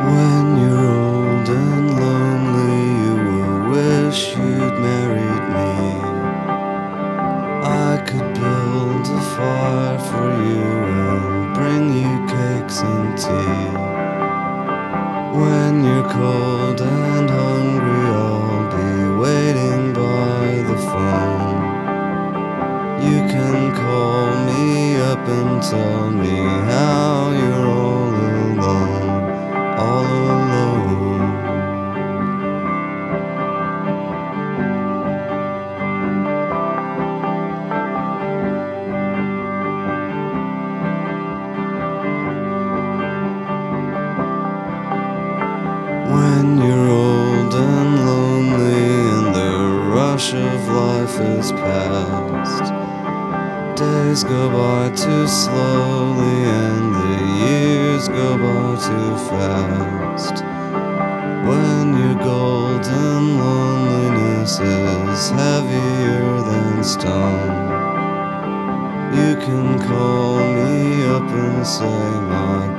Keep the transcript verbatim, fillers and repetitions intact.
When you're old and lonely, you will wish you'd married me. I could build a fire for you and bring you cakes and tea. When you're cold and hungry, I'll be waiting by the phone. You can call me up and tell me how you're all alone, all alone. When you're old and lonely and the rush of life is past, days go by too slowly and the years go by too fast. When your golden loneliness is heavier than stone, you can call me up and say, my